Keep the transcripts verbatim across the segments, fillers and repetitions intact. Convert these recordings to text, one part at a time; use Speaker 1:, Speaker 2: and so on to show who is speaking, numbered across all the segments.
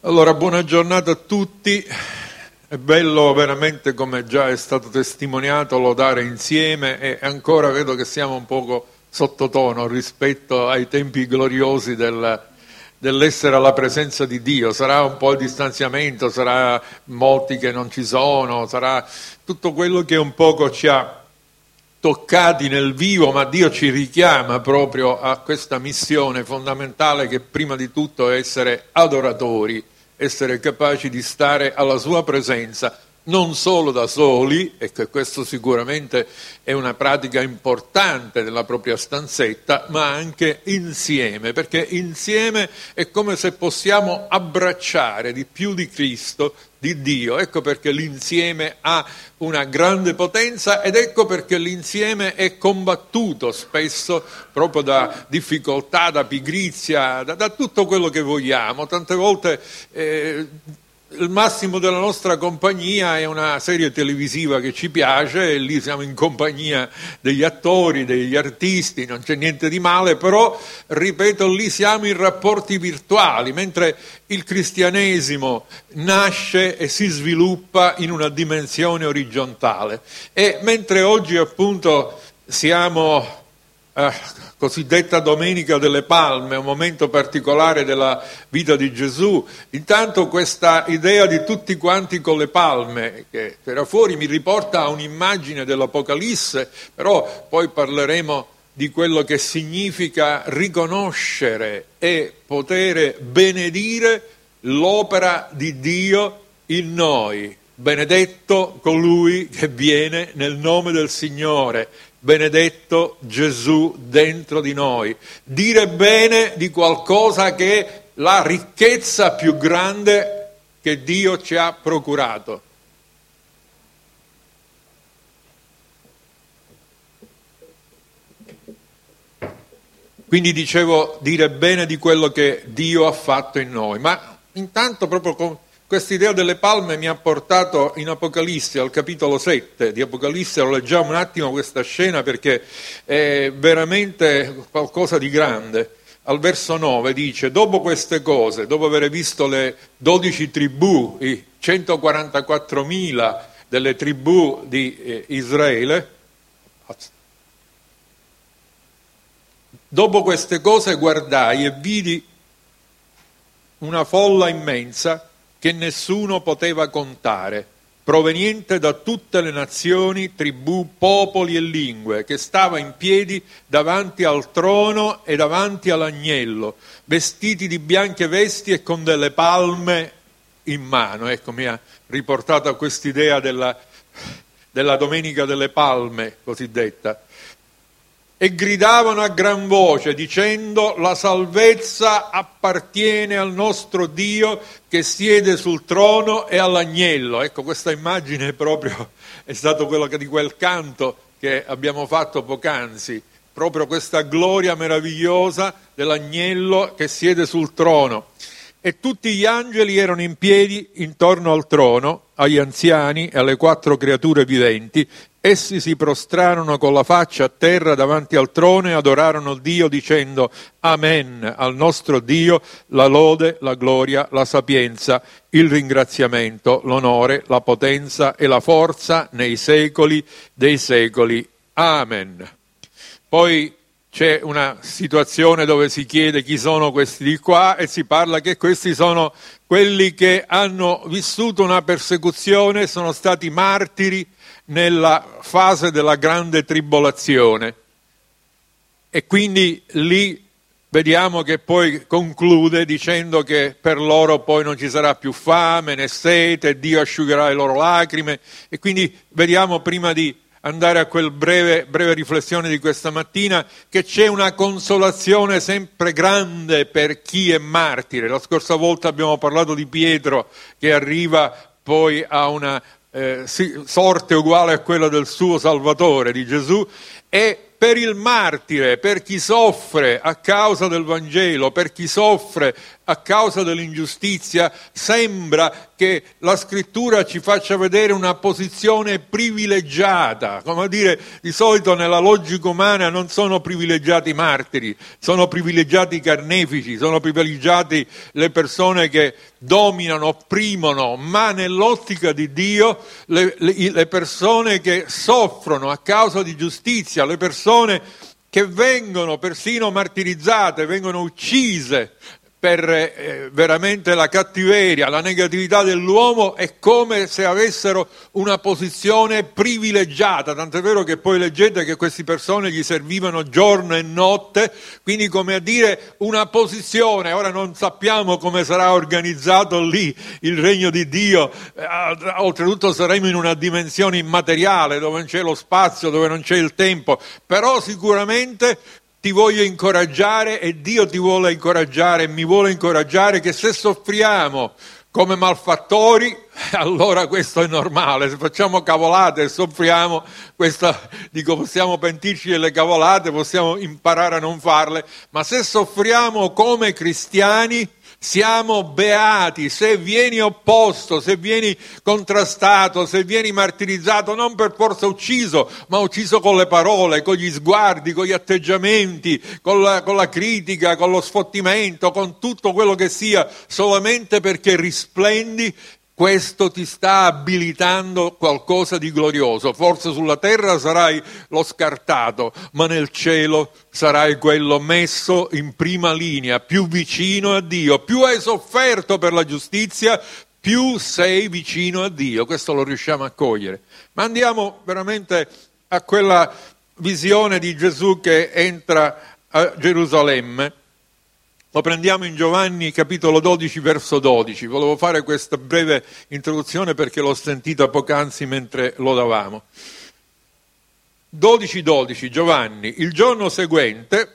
Speaker 1: Allora, buona giornata a tutti. È bello veramente, come già è stato testimoniato, lodare insieme, e ancora vedo che siamo un poco sottotono rispetto ai tempi gloriosi del, dell'essere alla presenza di Dio. Sarà un po' il distanziamento, sarà molti che non ci sono, sarà tutto quello che un poco ci ha toccati nel vivo, ma Dio ci richiama proprio a questa missione fondamentale, che prima di tutto è essere adoratori, essere capaci di stare alla sua presenza, non solo da soli, e che questo sicuramente è una pratica importante della propria stanzetta, ma anche insieme, perché insieme è come se possiamo abbracciare di più di Cristo, di Dio. Ecco perché l'insieme ha una grande potenza, ed ecco perché l'insieme è combattuto spesso proprio da difficoltà, da pigrizia, da, da tutto quello che vogliamo. Tante volte eh, il massimo della nostra compagnia è una serie televisiva che ci piace, e lì siamo in compagnia degli attori, degli artisti, non c'è niente di male, però, ripeto, lì siamo in rapporti virtuali, mentre il cristianesimo nasce e si sviluppa in una dimensione orizzontale. E mentre oggi appunto siamo Eh, cosiddetta Domenica delle Palme, un momento particolare della vita di Gesù, intanto questa idea di tutti quanti con le palme che tira fuori mi riporta a un'immagine dell'Apocalisse, però poi parleremo di quello che significa riconoscere e poter benedire l'opera di Dio in noi. Benedetto colui che viene nel nome del Signore, benedetto Gesù dentro di noi. Dire bene di qualcosa che è la ricchezza più grande che Dio ci ha procurato. Quindi dicevo, dire bene di quello che Dio ha fatto in noi. Ma intanto proprio con quest'idea delle palme mi ha portato in Apocalisse, al capitolo sette di Apocalisse. Lo leggiamo un attimo questa scena, perché è veramente qualcosa di grande. Al verso nove dice: dopo queste cose, dopo aver visto le dodici tribù, i centoquarantaquattromila delle tribù di eh, Israele, dopo queste cose guardai e vidi una folla immensa che nessuno poteva contare, proveniente da tutte le nazioni, tribù, popoli e lingue, che stava in piedi davanti al trono e davanti all'agnello, vestiti di bianche vesti e con delle palme in mano. Ecco, mi ha riportato a quest'idea della, della Domenica delle Palme cosiddetta. E gridavano a gran voce dicendo: la salvezza appartiene al nostro Dio che siede sul trono e all'agnello. Ecco, questa immagine proprio è stato quello che, di quel canto che abbiamo fatto poc'anzi, proprio questa gloria meravigliosa dell'agnello che siede sul trono. E tutti gli angeli erano in piedi intorno al trono, agli anziani e alle quattro creature viventi. Essi si prostrarono con la faccia a terra davanti al trono e adorarono Dio dicendo: Amen, al nostro Dio la lode, la gloria, la sapienza, il ringraziamento, l'onore, la potenza e la forza nei secoli dei secoli. Amen. Poi c'è una situazione dove si chiede chi sono questi di qua, e si parla che questi sono quelli che hanno vissuto una persecuzione, sono stati martiri nella fase della grande tribolazione. E quindi lì vediamo che poi conclude dicendo che per loro poi non ci sarà più fame né sete, Dio asciugherà le loro lacrime. E quindi vediamo, prima di andare a quel breve, breve riflessione di questa mattina, che c'è una consolazione sempre grande per chi è martire. La scorsa volta abbiamo parlato di Pietro, che arriva poi a una eh, sorte uguale a quella del suo Salvatore, di Gesù. E per il martire, per chi soffre a causa del Vangelo, per chi soffre a causa dell'ingiustizia, sembra che la scrittura ci faccia vedere una posizione privilegiata. Come dire, di solito nella logica umana non sono privilegiati i martiri, sono privilegiati i carnefici, sono privilegiati le persone che dominano, opprimono, ma nell'ottica di Dio le, le, le persone che soffrono a causa di giustizia, le persone che vengono persino martirizzate, vengono uccise per eh, veramente la cattiveria, la negatività dell'uomo, è come se avessero una posizione privilegiata, tant'è vero che poi leggete che queste persone gli servivano giorno e notte, quindi come a dire una posizione. Ora non sappiamo come sarà organizzato lì il regno di Dio, eh, oltretutto saremo in una dimensione immateriale dove non c'è lo spazio, dove non c'è il tempo, però sicuramente ti voglio incoraggiare e Dio ti vuole incoraggiare e mi vuole incoraggiare che se soffriamo come malfattori, allora questo è normale. Se facciamo cavolate e soffriamo, questa, dico, possiamo pentirci delle cavolate, possiamo imparare a non farle, ma se soffriamo come cristiani siamo beati. Se vieni opposto, se vieni contrastato, se vieni martirizzato, non per forza ucciso, ma ucciso con le parole, con gli sguardi, con gli atteggiamenti, con la, con la critica, con lo sfottimento, con tutto quello che sia, solamente perché risplendi, questo ti sta abilitando qualcosa di glorioso. Forse sulla terra sarai lo scartato, ma nel cielo sarai quello messo in prima linea, più vicino a Dio. Più hai sofferto per la giustizia, più sei vicino a Dio. Questo lo riusciamo a cogliere. Ma andiamo veramente a quella visione di Gesù che entra a Gerusalemme. Lo prendiamo in Giovanni capitolo dodici verso dodici. Volevo fare questa breve introduzione perché l'ho sentita poc'anzi mentre lo davamo. dodici dodici, Giovanni. Il giorno seguente,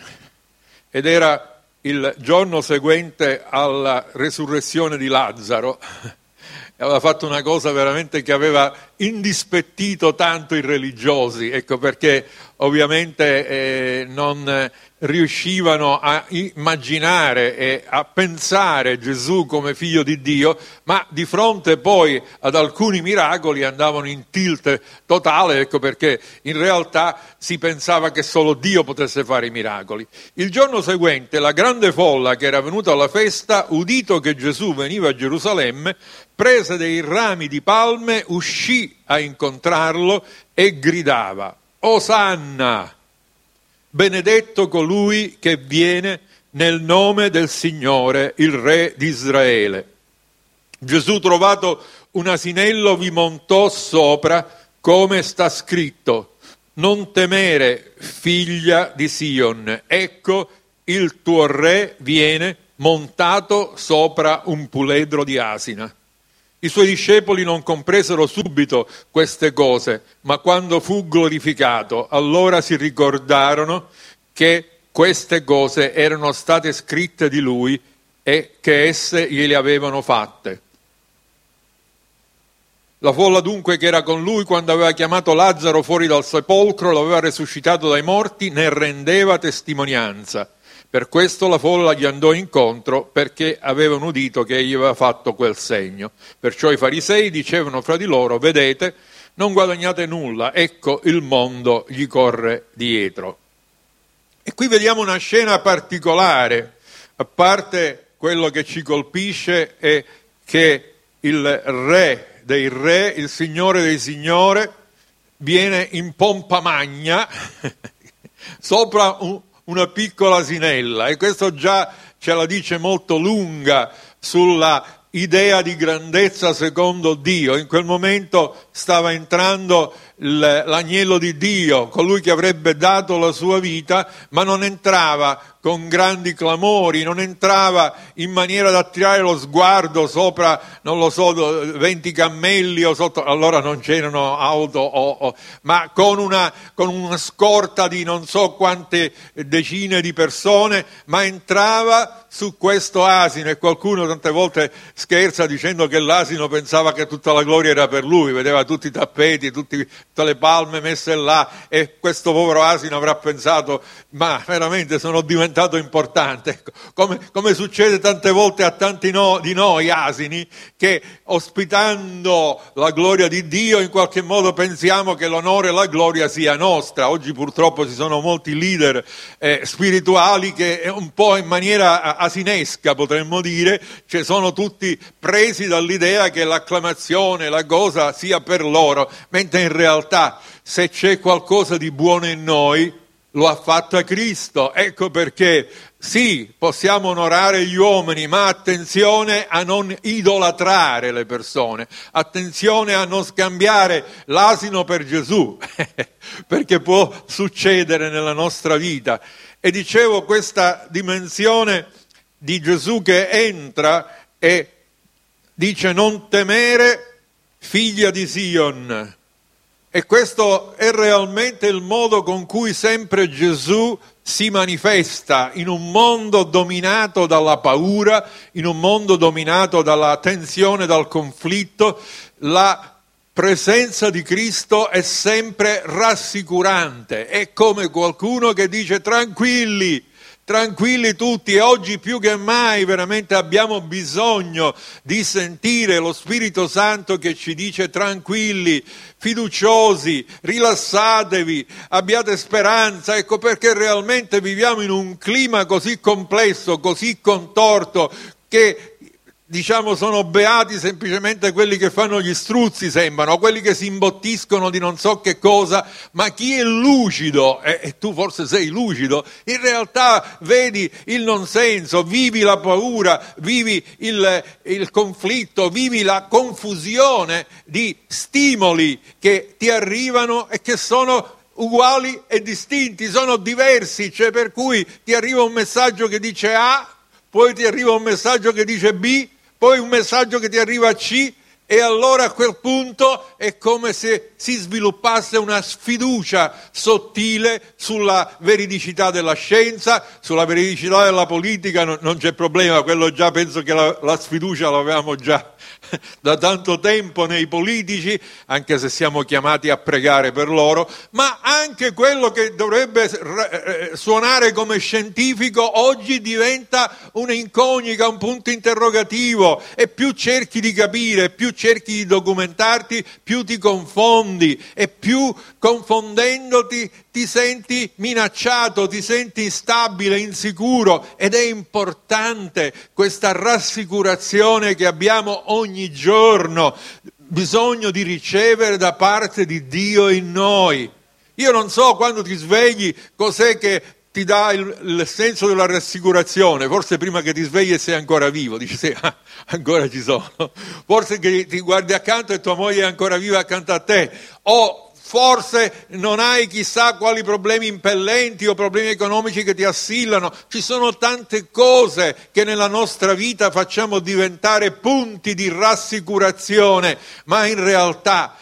Speaker 1: ed era il giorno seguente alla resurrezione di Lazzaro, aveva fatto una cosa veramente che aveva indispettito tanto i religiosi, ecco perché ovviamente eh, non riuscivano a immaginare e a pensare Gesù come figlio di Dio, ma di fronte poi ad alcuni miracoli andavano in tilt totale, ecco perché in realtà si pensava che solo Dio potesse fare i miracoli. Il giorno seguente la grande folla che era venuta alla festa, udito che Gesù veniva a Gerusalemme, prese dei rami di palme, uscì a incontrarlo e gridava: Osanna! Benedetto colui che viene nel nome del Signore, il Re di Israele. Gesù, trovato un asinello, vi montò sopra, come sta scritto: non temere, figlia di Sion, ecco il tuo Re viene montato sopra un puledro di asina. I suoi discepoli non compresero subito queste cose, ma quando fu glorificato, allora si ricordarono che queste cose erano state scritte di lui e che esse gliele avevano fatte. La folla dunque che era con lui quando aveva chiamato Lazzaro fuori dal sepolcro, lo aveva resuscitato dai morti, ne rendeva testimonianza. Per questo la folla gli andò incontro, perché avevano udito che egli aveva fatto quel segno. Perciò i farisei dicevano fra di loro: vedete, non guadagnate nulla, ecco il mondo gli corre dietro. E qui vediamo una scena particolare, a parte quello che ci colpisce è che il Re dei re, il Signore dei signori, viene in pompa magna sopra un una piccola asinella, e questo già ce la dice molto lunga sulla idea di grandezza secondo Dio. In quel momento stava entrando l'agnello di Dio, colui che avrebbe dato la sua vita, ma non entrava con grandi clamori, non entrava in maniera da attirare lo sguardo sopra, non lo so, venti cammelli o sotto, allora non c'erano auto, o, o, ma con una, con una scorta di non so quante decine di persone, ma entrava su questo asino. E qualcuno tante volte scherza dicendo che l'asino pensava che tutta la gloria era per lui, vedeva tutti i tappeti, tutti, tutte le palme messe là, e questo povero asino avrà pensato: ma veramente sono diventato diventato importante, ecco, come, come succede tante volte a tanti no, di noi asini, che ospitando la gloria di Dio in qualche modo pensiamo che l'onore e la gloria sia nostra. Oggi purtroppo ci sono molti leader eh, spirituali che un po' in maniera asinesca potremmo dire, cioè sono tutti presi dall'idea che l'acclamazione, la cosa sia per loro, mentre in realtà se c'è qualcosa di buono in noi lo ha fatto Cristo. Ecco perché sì, possiamo onorare gli uomini, ma attenzione a non idolatrare le persone, attenzione a non scambiare l'asino per Gesù, perché può succedere nella nostra vita. E dicevo, questa dimensione di Gesù che entra e dice: non temere, figlia di Sion. E questo è realmente il modo con cui sempre Gesù si manifesta in un mondo dominato dalla paura, in un mondo dominato dalla tensione, dal conflitto. La presenza di Cristo è sempre rassicurante, è come qualcuno che dice: tranquilli, tranquilli tutti. E oggi più che mai veramente abbiamo bisogno di sentire lo Spirito Santo che ci dice: tranquilli, fiduciosi, rilassatevi, abbiate speranza. Ecco perché realmente viviamo in un clima così complesso, così contorto, che diciamo sono beati semplicemente quelli che fanno gli struzzi, sembrano, quelli che si imbottiscono di non so che cosa, ma chi è lucido, e, e tu forse sei lucido, in realtà vedi il non senso, vivi la paura, vivi il, il conflitto, vivi la confusione di stimoli che ti arrivano e che sono uguali e distinti, sono diversi, cioè per cui ti arriva un messaggio che dice A, poi ti arriva un messaggio che dice B, poi un messaggio che ti arriva a C, e allora a quel punto è come se si sviluppasse una sfiducia sottile sulla veridicità della scienza, sulla veridicità della politica. Non, non c'è problema, quello già penso che la, la sfiducia l'avevamo già da tanto tempo nei politici, anche se siamo chiamati a pregare per loro, ma anche quello che dovrebbe suonare come scientifico oggi diventa un'incognita, un punto interrogativo, e più cerchi di capire, più cerchi di documentarti, più ti confondi, e più confondendoti ti senti minacciato, ti senti instabile, insicuro. Ed è importante questa rassicurazione che abbiamo ogni giorno, bisogno di ricevere da parte di Dio in noi. Io non so, quando ti svegli, cos'è che ti dà il, il senso della rassicurazione. Forse prima che ti svegli e sei ancora vivo, dici sì, ah, ancora ci sono. Forse che ti guardi accanto e tua moglie è ancora viva accanto a te, o forse non hai chissà quali problemi impellenti o problemi economici che ti assillano. Ci sono tante cose che nella nostra vita facciamo diventare punti di rassicurazione, ma in realtà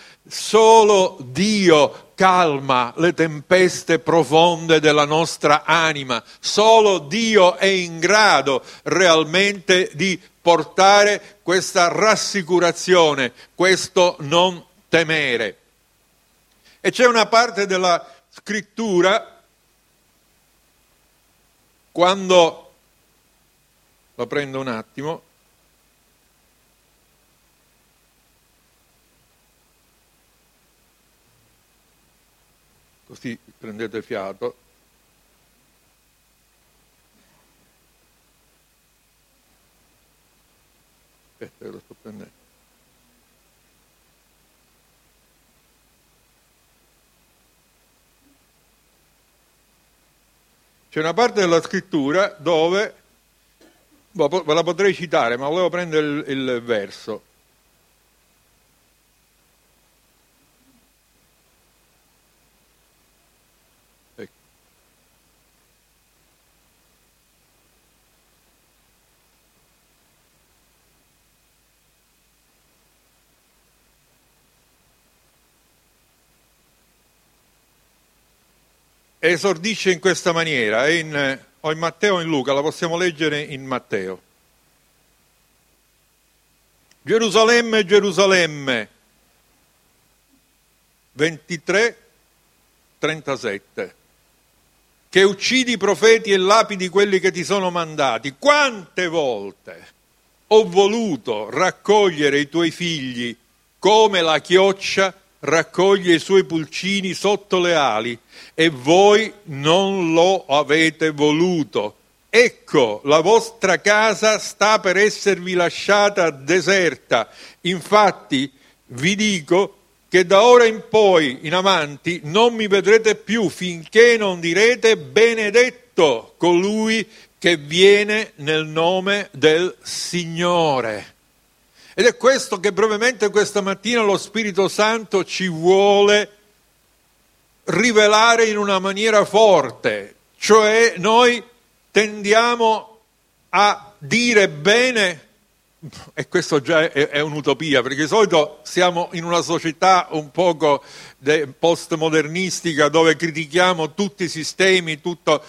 Speaker 1: solo Dio calma le tempeste profonde della nostra anima. Solo Dio è in grado realmente di portare questa rassicurazione, questo non temere. E c'è una parte della scrittura, quando, lo prendo un attimo, così prendete fiato. Aspetta, lo sto prendendo. C'è una parte della scrittura dove, ve la potrei citare, ma volevo prendere il, il verso. Ecco. Esordisce in questa maniera, è in, o in Matteo o in Luca, la possiamo leggere in Matteo. Gerusalemme, Gerusalemme, ventitré trentasette. che uccidi i profeti e lapidi quelli che ti sono mandati. Quante volte ho voluto raccogliere i tuoi figli come la chioccia raccoglie i suoi pulcini sotto le ali, e voi non lo avete voluto. Ecco, la vostra casa sta per esservi lasciata deserta. Infatti vi dico che da ora in poi, in avanti, non mi vedrete più finché non direte benedetto colui che viene nel nome del Signore. Ed è questo che brevemente questa mattina lo Spirito Santo ci vuole rivelare in una maniera forte, cioè noi tendiamo a dire bene, e questo già è, è un'utopia, perché di solito siamo in una società un poco postmodernistica dove critichiamo tutti i sistemi, tutto,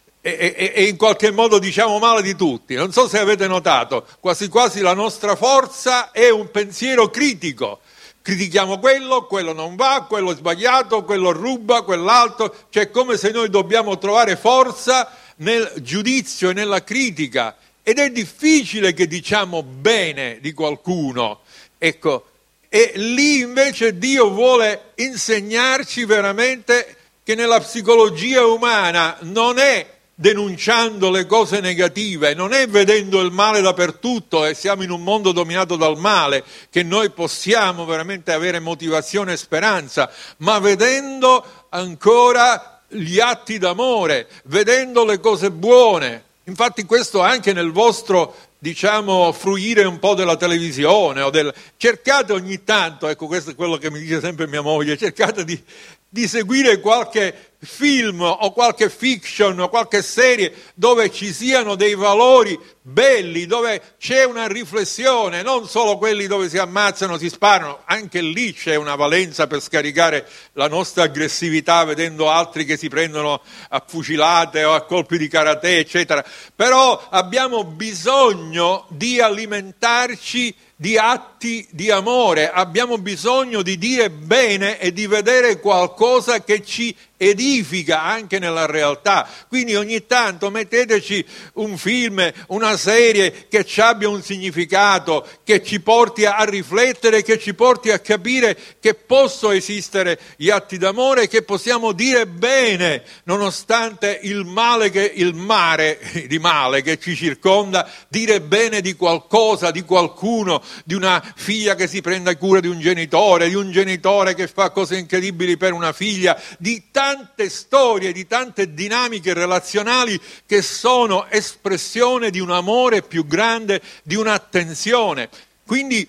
Speaker 1: e, e, e in qualche modo diciamo male di tutti. Non so se avete notato, quasi quasi la nostra forza è un pensiero critico. Critichiamo quello, quello non va, quello è sbagliato, quello ruba, quell'altro, cioè come se noi dobbiamo trovare forza nel giudizio e nella critica, ed è difficile che diciamo bene di qualcuno, ecco, e lì invece Dio vuole insegnarci veramente che nella psicologia umana non è denunciando le cose negative, non è vedendo il male dappertutto, e siamo in un mondo dominato dal male, che noi possiamo veramente avere motivazione e speranza, ma vedendo ancora gli atti d'amore, vedendo le cose buone. Infatti questo anche nel vostro, diciamo, fruire un po' della televisione, o del... cercate ogni tanto, ecco questo è quello che mi dice sempre mia moglie, cercate di, di seguire qualche film o qualche fiction o qualche serie dove ci siano dei valori belli, dove c'è una riflessione, non solo quelli dove si ammazzano, si sparano, anche lì c'è una valenza per scaricare la nostra aggressività vedendo altri che si prendono a fucilate o a colpi di karate, eccetera. Però abbiamo bisogno di alimentarci di atti di amore, abbiamo bisogno di dire bene e di vedere qualcosa che ci edifica anche nella realtà. Quindi ogni tanto metteteci un film, una serie che ci abbia un significato, che ci porti a riflettere, che ci porti a capire che possono esistere gli atti d'amore, che possiamo dire bene nonostante il male, che il mare di male che ci circonda, dire bene di qualcosa, di qualcuno, di una figlia che si prende cura di un genitore, di un genitore che fa cose incredibili per una figlia, di tante storie, di tante dinamiche relazionali che sono espressione di un amore più grande, di un'attenzione. Quindi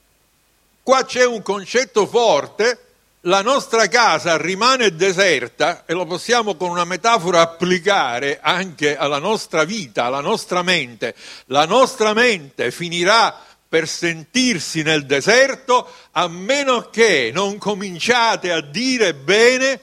Speaker 1: qua c'è un concetto forte: la nostra casa rimane deserta, e lo possiamo con una metafora applicare anche alla nostra vita, alla nostra mente. La nostra mente finirà per sentirsi nel deserto a meno che non cominciate a dire bene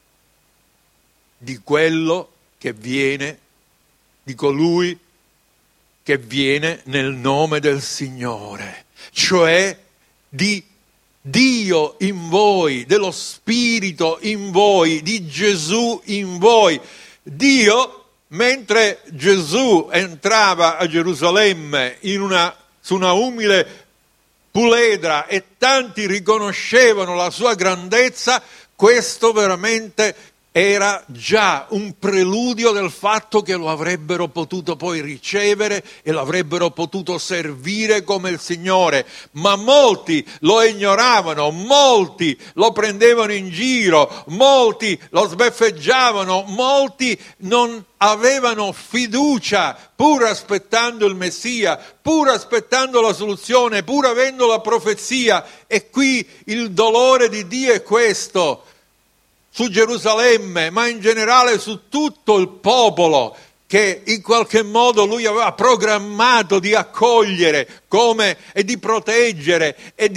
Speaker 1: di quello che viene, di colui che viene nel nome del Signore, cioè di Dio in voi, dello Spirito in voi, di Gesù in voi. Dio, mentre Gesù entrava a Gerusalemme in una, su una umile puledra e tanti riconoscevano la sua grandezza, questo veramente era già un preludio del fatto che lo avrebbero potuto poi ricevere e lo avrebbero potuto servire come il Signore. Ma molti lo ignoravano, molti lo prendevano in giro, molti lo sbeffeggiavano, molti non avevano fiducia, pur aspettando il Messia, pur aspettando la soluzione, pur avendo la profezia. E qui il dolore di Dio è questo, su Gerusalemme, ma in generale su tutto il popolo che in qualche modo lui aveva programmato di accogliere come, e di proteggere e di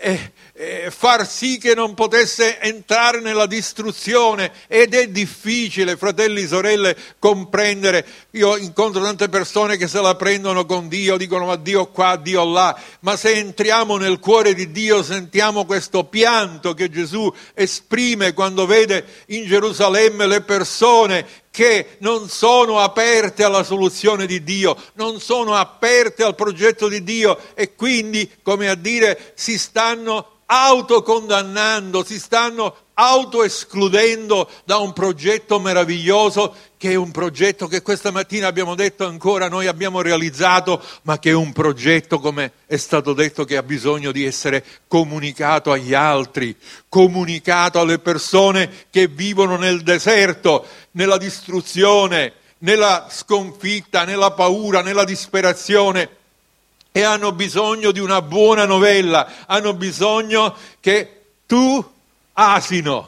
Speaker 1: eh, eh, far sì che non potesse entrare nella distruzione, ed è difficile, fratelli, sorelle, comprendere. Io incontro tante persone che se la prendono con Dio, dicono ma Dio qua, Dio là, ma se entriamo nel cuore di Dio sentiamo questo pianto che Gesù esprime quando vede in Gerusalemme le persone che non sono aperte alla soluzione di Dio, non sono aperte al progetto di Dio, e quindi, come a dire, si stanno autocondannando, si stanno autoescludendo da un progetto meraviglioso, che è un progetto che questa mattina abbiamo detto ancora noi abbiamo realizzato, ma che è un progetto, come è stato detto, che ha bisogno di essere comunicato agli altri, comunicato alle persone che vivono nel deserto, nella distruzione, nella sconfitta, nella paura, nella disperazione, e hanno bisogno di una buona novella, hanno bisogno che tu, asino,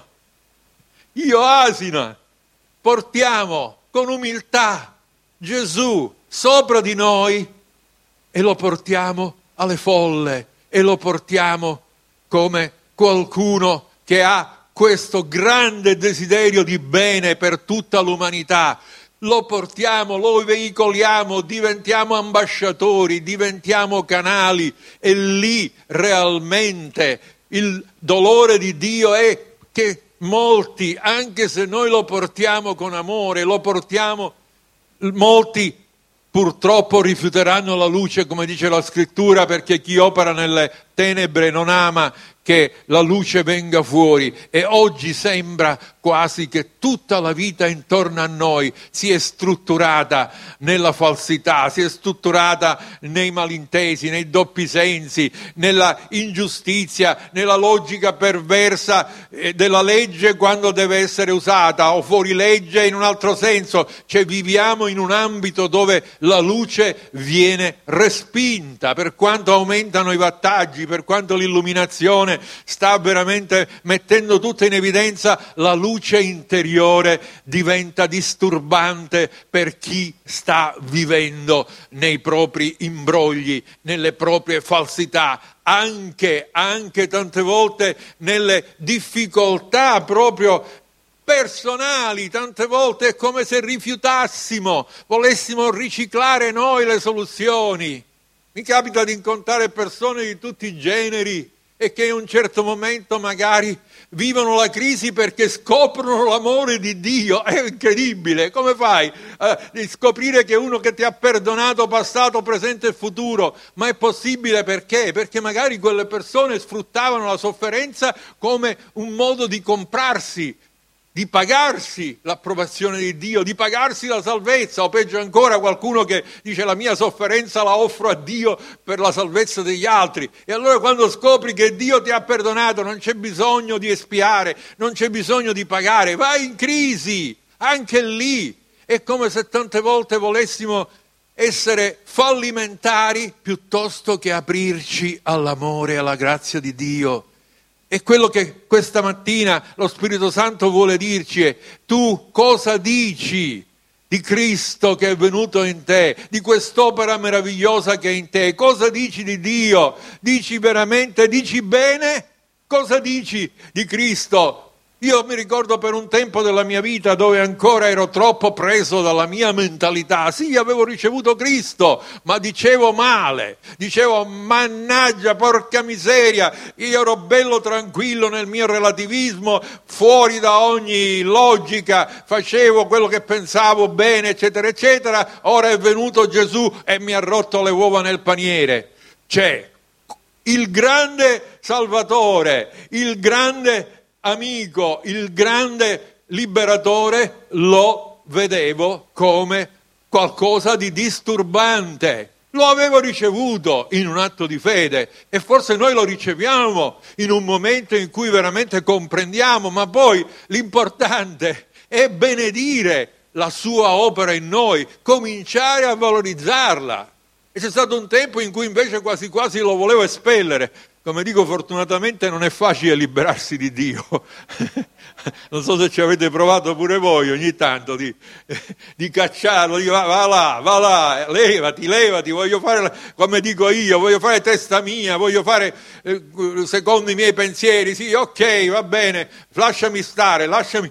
Speaker 1: io asina, portiamo con umiltà Gesù sopra di noi e lo portiamo alle folle, e lo portiamo come qualcuno che ha questo grande desiderio di bene per tutta l'umanità. Lo portiamo, lo veicoliamo, diventiamo ambasciatori, diventiamo canali, e lì realmente il dolore di Dio è che molti, anche se noi lo portiamo con amore, lo portiamo, molti purtroppo rifiuteranno la luce, come dice la Scrittura, perché chi opera nelle tenebre non ama che la luce venga fuori. E oggi sembra quasi che tutta la vita intorno a noi si è strutturata nella falsità, si è strutturata nei malintesi, nei doppi sensi, nella ingiustizia, nella logica perversa della legge quando deve essere usata, o fuori legge in un altro senso. Cioè viviamo in un ambito dove la luce viene respinta, per quanto aumentano i wattaggi, per quanto l'illuminazione sta veramente mettendo tutto in evidenza, la luce interiore diventa disturbante per chi sta vivendo nei propri imbrogli, nelle proprie falsità, anche, anche tante volte nelle difficoltà proprio personali. Tante volte è come se rifiutassimo, volessimo riciclare noi le soluzioni. Mi capita di incontrare persone di tutti i generi e che in un certo momento magari vivono la crisi perché scoprono l'amore di Dio. È incredibile. Come fai a scoprire che uno che ti ha perdonato passato, presente e futuro? Ma è possibile perché? Perché magari quelle persone sfruttavano la sofferenza come un modo di comprarsi, di pagarsi l'approvazione di Dio, di pagarsi la salvezza, o peggio ancora qualcuno che dice la mia sofferenza la offro a Dio per la salvezza degli altri. E allora quando scopri che Dio ti ha perdonato non c'è bisogno di espiare, non c'è bisogno di pagare, vai in crisi, anche lì. È come se tante volte volessimo essere fallimentari piuttosto che aprirci all'amore e alla grazia di Dio. E quello che questa mattina lo Spirito Santo vuole dirci è: tu cosa dici di Cristo che è venuto in te, di quest'opera meravigliosa che è in te? Cosa dici di Dio? Dici veramente, dici bene? Cosa dici di Cristo? Io mi ricordo per un tempo della mia vita dove ancora ero troppo preso dalla mia mentalità. Sì, avevo ricevuto Cristo, ma dicevo male, dicevo mannaggia, porca miseria, io ero bello tranquillo nel mio relativismo, fuori da ogni logica, facevo quello che pensavo bene, eccetera, eccetera. Ora è venuto Gesù e mi ha rotto le uova nel paniere. C'è il grande Salvatore, il grande amico, il grande liberatore, lo vedevo come qualcosa di disturbante. Lo avevo ricevuto in un atto di fede, e forse noi lo riceviamo in un momento in cui veramente comprendiamo, ma poi l'importante è benedire la sua opera in noi, cominciare a valorizzarla. E c'è stato un tempo in cui invece quasi quasi lo volevo espellere. come dico, fortunatamente non è facile liberarsi di Dio. Non so se ci avete provato pure voi ogni tanto di, di cacciarlo, di va, va là, va là, levati, levati, voglio fare come dico io, voglio fare testa mia, voglio fare eh, secondo i miei pensieri, sì, ok, va bene, lasciami stare, lasciami.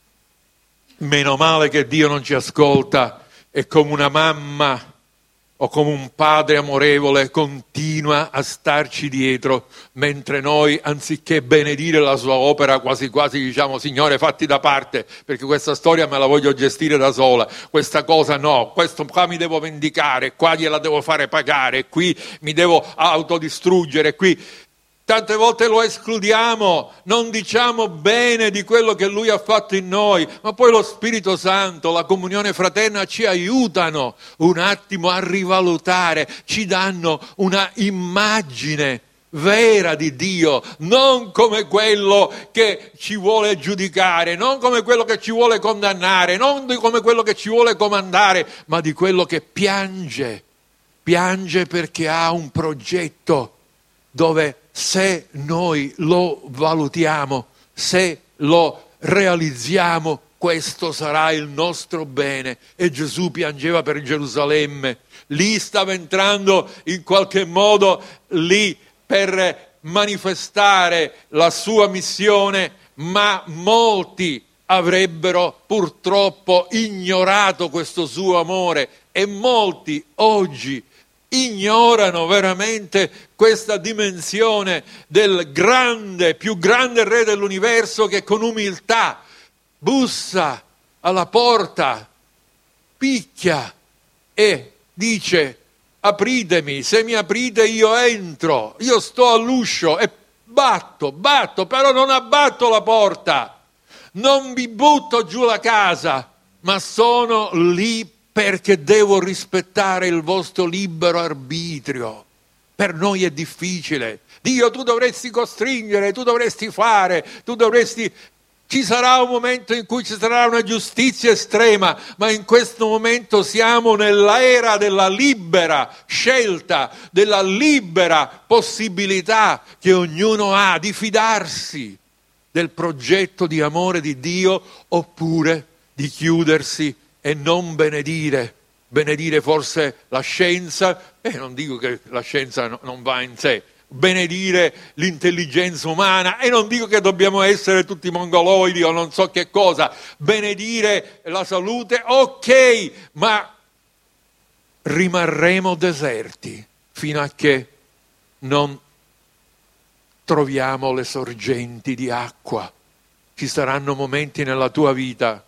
Speaker 1: Meno male che Dio non ci ascolta e come una mamma o come un padre amorevole continua a starci dietro, mentre noi, anziché benedire la sua opera, quasi quasi diciamo: Signore, fatti da parte, perché questa storia me la voglio gestire da sola, questa cosa no, questo qua mi devo vendicare, qua gliela devo fare pagare, qui mi devo autodistruggere, qui... Tante volte lo escludiamo, non diciamo bene di quello che Lui ha fatto in noi, ma poi lo Spirito Santo, la comunione fraterna ci aiutano un attimo a rivalutare, ci danno una immagine vera di Dio, non come quello che ci vuole giudicare, non come quello che ci vuole condannare, non come quello che ci vuole comandare, ma di quello che piange, piange perché ha un progetto dove se noi lo valutiamo, se lo realizziamo, questo sarà il nostro bene. E Gesù piangeva per Gerusalemme, lì stava entrando in qualche modo lì per manifestare la sua missione, ma molti avrebbero purtroppo ignorato questo suo amore e molti oggi ignorano veramente questa dimensione del grande, più grande Re dell'universo che con umiltà bussa alla porta, picchia e dice: apritemi, se mi aprite io entro, io sto all'uscio e batto, batto, però non abbatto la porta, non vi butto giù la casa, ma sono lì perché devo rispettare il vostro libero arbitrio. Per noi è difficile. Dio, tu dovresti costringere, tu dovresti fare, tu dovresti... Ci sarà un momento in cui ci sarà una giustizia estrema, ma in questo momento siamo nell'era della libera scelta, della libera possibilità che ognuno ha di fidarsi del progetto di amore di Dio oppure di chiudersi e non benedire, benedire forse la scienza, e eh, non dico che la scienza no, non va in sé, benedire l'intelligenza umana, e non dico che dobbiamo essere tutti mongoloidi o non so che cosa, benedire la salute, ok, ma rimarremo deserti fino a che non troviamo le sorgenti di acqua. Ci saranno momenti nella tua vita,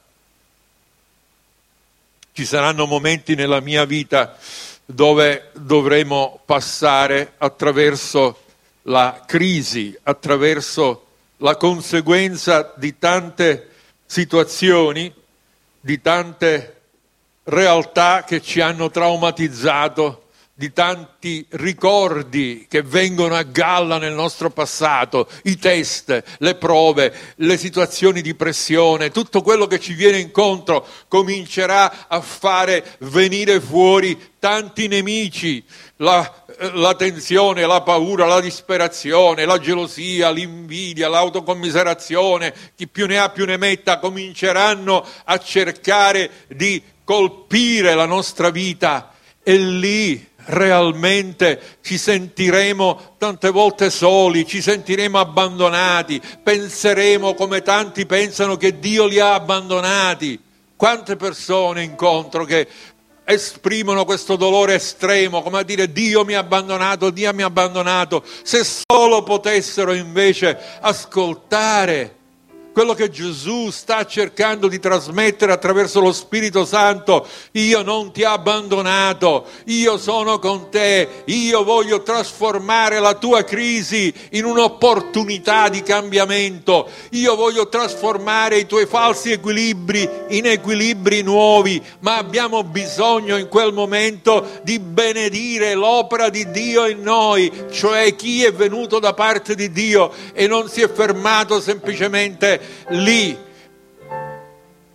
Speaker 1: ci saranno momenti nella mia vita dove dovremo passare attraverso la crisi, attraverso la conseguenza di tante situazioni, di tante realtà che ci hanno traumatizzato, di tanti ricordi che vengono a galla nel nostro passato, i test, le prove, le situazioni di pressione, tutto quello che ci viene incontro comincerà a fare venire fuori tanti nemici, la, la tensione, la paura, la disperazione, la gelosia, l'invidia, l'autocommiserazione, chi più ne ha più ne metta, cominceranno a cercare di colpire la nostra vita e lì realmente ci sentiremo tante volte soli, ci sentiremo abbandonati, penseremo come tanti pensano che Dio li ha abbandonati. Quante persone incontro che esprimono questo dolore estremo, come a dire: Dio mi ha abbandonato, Dio mi ha abbandonato. Se solo potessero invece ascoltare quello che Gesù sta cercando di trasmettere attraverso lo Spirito Santo: io non ti ho abbandonato, io sono con te, io voglio trasformare la tua crisi in un'opportunità di cambiamento, io voglio trasformare i tuoi falsi equilibri in equilibri nuovi, ma abbiamo bisogno in quel momento di benedire l'opera di Dio in noi, cioè chi è venuto da parte di Dio e non si è fermato semplicemente lì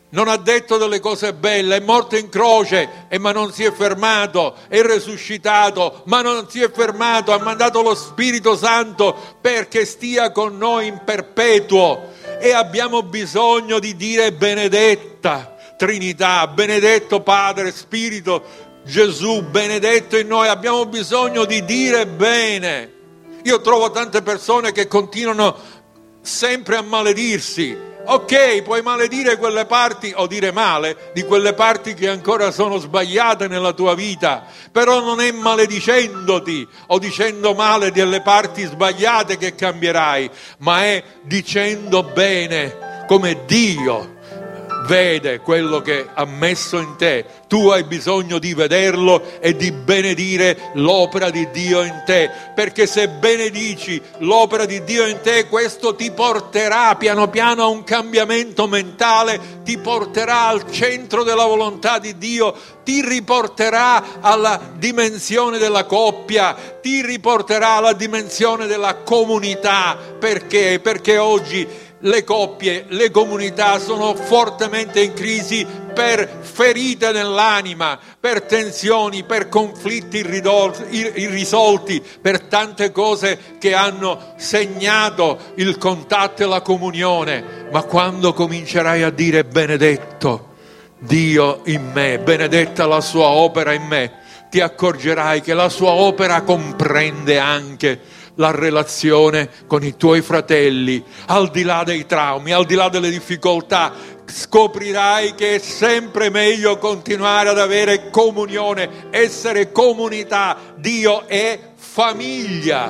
Speaker 1: non ha detto delle cose belle, è morto in croce, e ma non si è fermato, è risuscitato, ma non si è fermato, ha mandato lo Spirito Santo perché stia con noi in perpetuo, e abbiamo bisogno di dire benedetta Trinità, benedetto Padre, Spirito, Gesù, benedetto in noi, abbiamo bisogno di dire bene. Io trovo tante persone che continuano sempre a maledirsi. Ok, puoi maledire quelle parti o dire male di quelle parti che ancora sono sbagliate nella tua vita, però non è maledicendoti o dicendo male delle parti sbagliate che cambierai, ma è dicendo bene come Dio vede quello che ha messo in te. Tu hai bisogno di vederlo e di benedire l'opera di Dio in te, perché se benedici l'opera di Dio in te, questo ti porterà piano piano a un cambiamento mentale, ti porterà al centro della volontà di Dio, ti riporterà alla dimensione della coppia, ti riporterà alla dimensione della comunità. Perché? Perché oggi le coppie, le comunità sono fortemente in crisi per ferite nell'anima, per tensioni, per conflitti irrisolti, per tante cose che hanno segnato il contatto e la comunione. Ma quando comincerai a dire benedetto Dio in me, benedetta la sua opera in me, ti accorgerai che la sua opera comprende anche la relazione con i tuoi fratelli, al di là dei traumi, al di là delle difficoltà. Scoprirai che è sempre meglio continuare ad avere comunione, essere comunità. Dio è famiglia.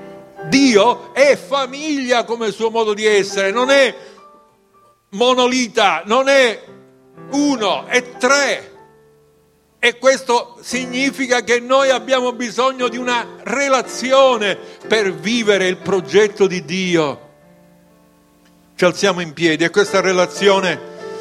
Speaker 1: Dio è famiglia come suo modo di essere, non è monolita, non è uno, è tre. E questo significa che noi abbiamo bisogno di una relazione per vivere il progetto di Dio. Ci alziamo in piedi, e questa relazione,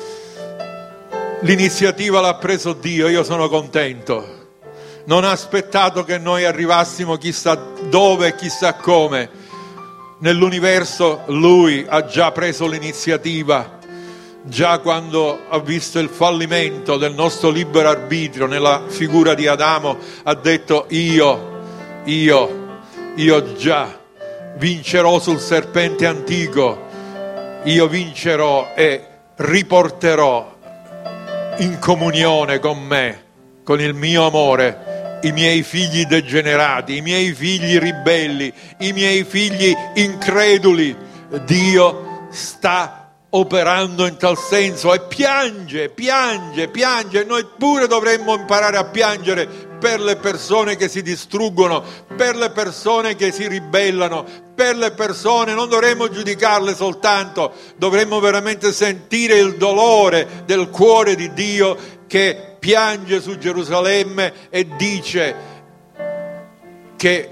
Speaker 1: l'iniziativa l'ha preso Dio. Io sono contento. Non ha aspettato che noi arrivassimo chissà dove, chissà come. Nell'universo Lui ha già preso l'iniziativa. Già quando ha visto il fallimento del nostro libero arbitrio nella figura di Adamo, ha detto io, io, io già vincerò sul serpente antico, io vincerò e riporterò in comunione con me, con il mio amore, i miei figli degenerati, i miei figli ribelli, i miei figli increduli. Dio sta operando in tal senso e piange, piange, piange. Noi pure dovremmo imparare a piangere per le persone che si distruggono, per le persone che si ribellano, per le persone. Non dovremmo giudicarle soltanto, dovremmo veramente sentire il dolore del cuore di Dio che piange su Gerusalemme e dice che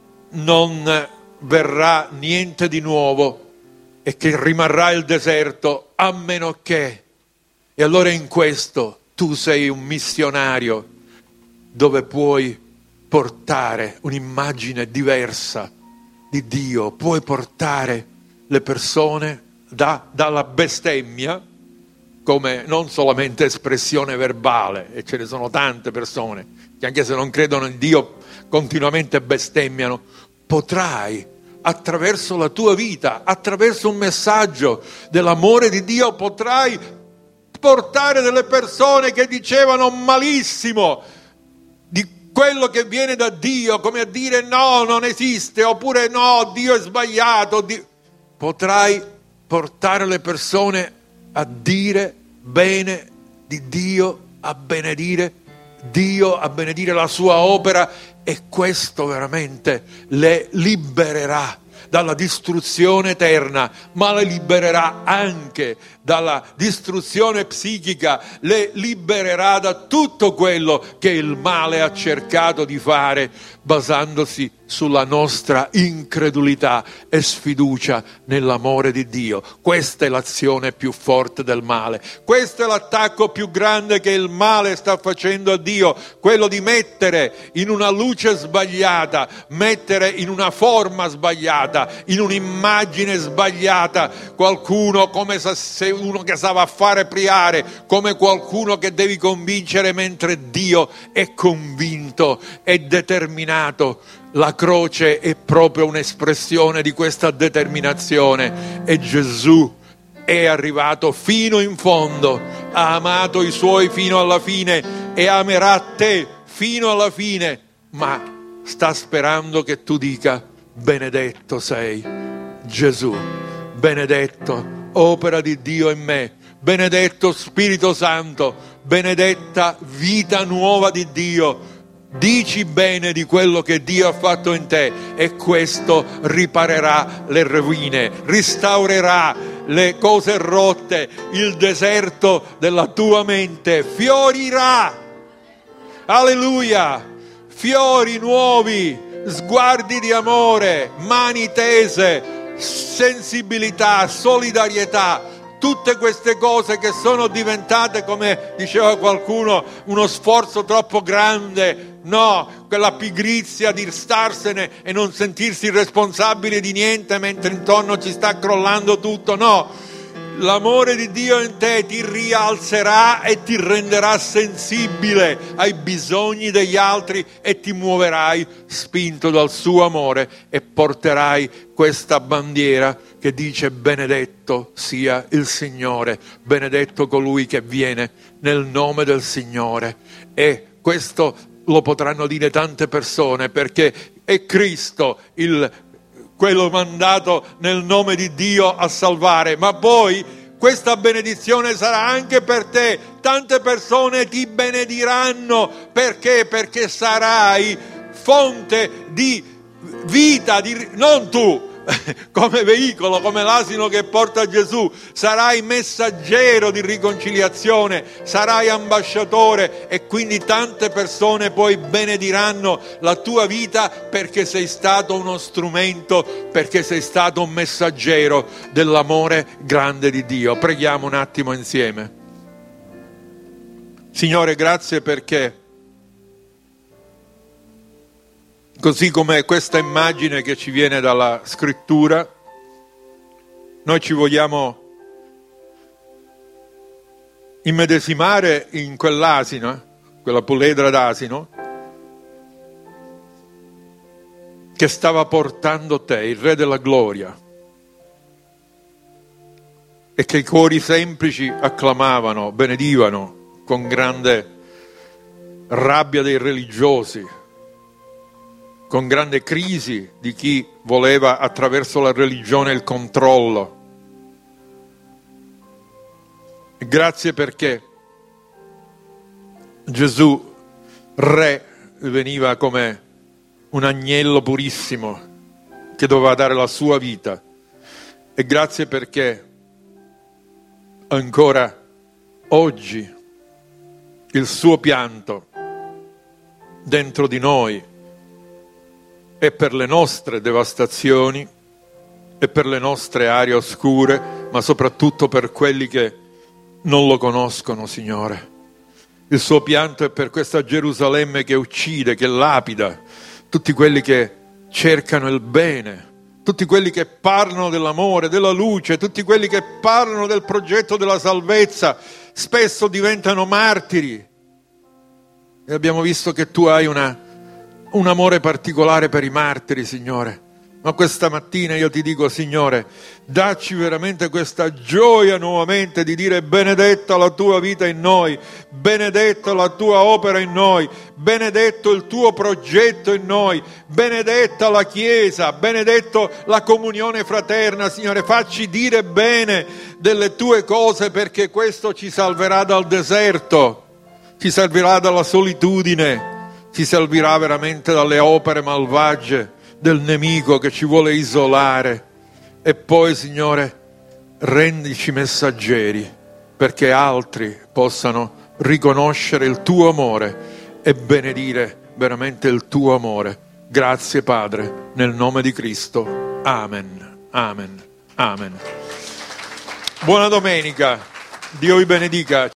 Speaker 1: non verrà niente di nuovo e che rimarrà il deserto a meno che. E allora in questo tu sei un missionario dove puoi portare un'immagine diversa di Dio, puoi portare le persone da, dalla bestemmia, come non solamente espressione verbale, e ce ne sono tante persone che anche se non credono in Dio continuamente bestemmiano. Potrai, attraverso la tua vita, attraverso un messaggio dell'amore di Dio, potrai portare delle persone che dicevano malissimo di quello che viene da Dio, come a dire no, non esiste, oppure no, Dio è sbagliato. Dio... Potrai portare le persone a dire bene di Dio, a benedire Dio, a benedire la sua opera, e questo veramente le libererà dalla distruzione eterna, ma le libererà anche dalla distruzione psichica, le libererà da tutto quello che il male ha cercato di fare basandosi sulla nostra incredulità e sfiducia nell'amore di Dio. Questa è l'azione più forte del male. Questo è l'attacco più grande che il male sta facendo a Dio, quello di mettere in una luce sbagliata, mettere in una forma sbagliata, in un'immagine sbagliata qualcuno come se uno che sa fare priare, come qualcuno che devi convincere, mentre Dio è convinto, è determinato. La croce è proprio un'espressione di questa determinazione e Gesù è arrivato fino in fondo, ha amato i suoi fino alla fine e amerà te fino alla fine, ma sta sperando che tu dica: benedetto sei Gesù, benedetto opera di Dio in me, benedetto Spirito Santo, benedetta vita nuova di Dio. Dici bene di quello che Dio ha fatto in te e questo riparerà le rovine, restaurerà le cose rotte, il deserto della tua mente fiorirà. Alleluia! Fiori nuovi, sguardi di amore, mani tese, sensibilità, solidarietà. Tutte queste cose che sono diventate, come diceva qualcuno, uno sforzo troppo grande, no, quella pigrizia di starsene e non sentirsi responsabili di niente mentre intorno ci sta crollando tutto, no. L'amore di Dio in te ti rialzerà e ti renderà sensibile ai bisogni degli altri e ti muoverai spinto dal suo amore e porterai questa bandiera che dice: benedetto sia il Signore, benedetto colui che viene nel nome del Signore. E questo lo potranno dire tante persone, perché è Cristo il quello mandato nel nome di Dio a salvare, ma poi questa benedizione sarà anche per te. Tante persone ti benediranno, perché? Perché sarai fonte di vita, di, non tu come veicolo, come l'asino che porta Gesù, sarai messaggero di riconciliazione, sarai ambasciatore e quindi tante persone poi benediranno la tua vita perché sei stato uno strumento, perché sei stato un messaggero dell'amore grande di Dio. Preghiamo un attimo insieme. Signore, grazie perché così come questa immagine che ci viene dalla scrittura, noi ci vogliamo immedesimare in quell'asino, quella puledra d'asino, che stava portando te, il Re della Gloria, e che i cuori semplici acclamavano, benedivano con grande rabbia dei religiosi, con grande crisi di chi voleva attraverso la religione il controllo. E grazie perché Gesù, Re, veniva come un agnello purissimo che doveva dare la sua vita. E grazie perché ancora oggi il suo pianto dentro di noi e per le nostre devastazioni e per le nostre aree oscure, ma soprattutto per quelli che non lo conoscono, Signore. Il suo pianto è per questa Gerusalemme che uccide, che lapida, tutti quelli che cercano il bene, tutti quelli che parlano dell'amore, della luce, tutti quelli che parlano del progetto della salvezza, spesso diventano martiri. E abbiamo visto che tu hai una un amore particolare per i martiri, Signore. Ma questa mattina io ti dico, Signore, dacci veramente questa gioia nuovamente di dire: benedetta la tua vita in noi, benedetta la tua opera in noi, benedetto il tuo progetto in noi, benedetta la Chiesa, benedetto la comunione fraterna. Signore, facci dire bene delle tue cose, perché questo ci salverà dal deserto, ci salverà dalla solitudine, ci salverà veramente dalle opere malvagie del nemico che ci vuole isolare. E poi, Signore, rendici messaggeri perché altri possano riconoscere il tuo amore e benedire veramente il tuo amore Grazie Padre, nel nome di Cristo. Amen, amen, amen. Buona domenica, Dio vi benedica.